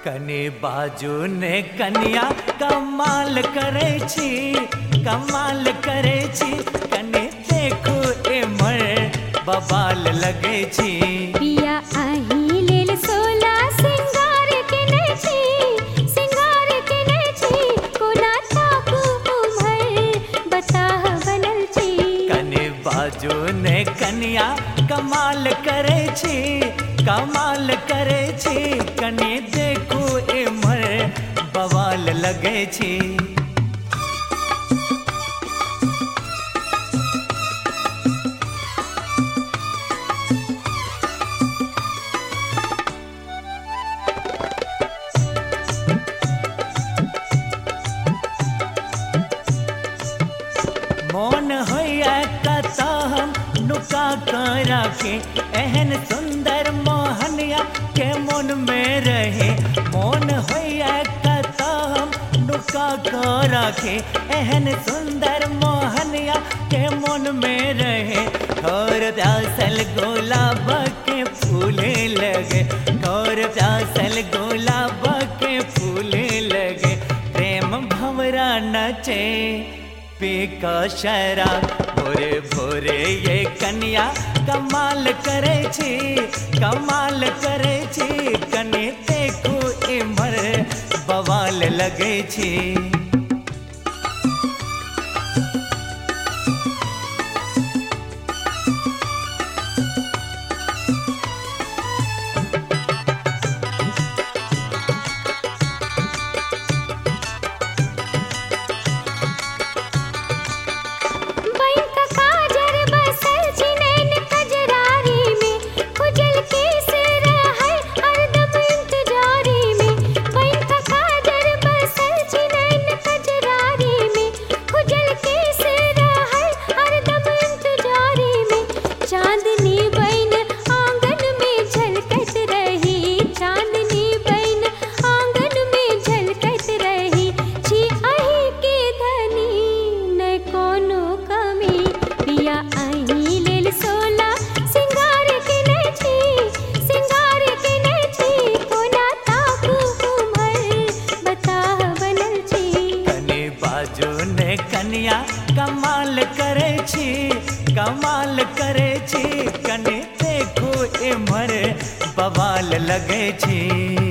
कने बाजू ने कन्या कमाल करे छी, कमाल करे छी। कने देखो एमर बबाल लगे छी। पिया आही लेल सोला सिंगार केने छी, सिंगार केने छी। कोना ताकू उमर बताह बनल छी। कने बाजू ने कन्या कमाल करे छी, कमाल करे छी। कने देखो एमर बवाल लगे छी। मोन होया कता हम नुका कर राखे, एहन सुंदर मोहनिया के मन में रहे। मोन होया कता हम नुका कर राखे, एहन सुंदर मोहनिया के मन में रहे। और प्यासल गुलाब के फूले लगे, और प्यासल गुलाब के फूले लगे। प्रेम भंवरा नचे पी का शराब, भोरे भोरे ये कन्या कमाल करे छी, कमाल करे छी। कने देखो एमर बवाल लगे छी। कन्या कमाल करे छी, कमाल करे छी। कने देखो एमर बवाल लगे छी।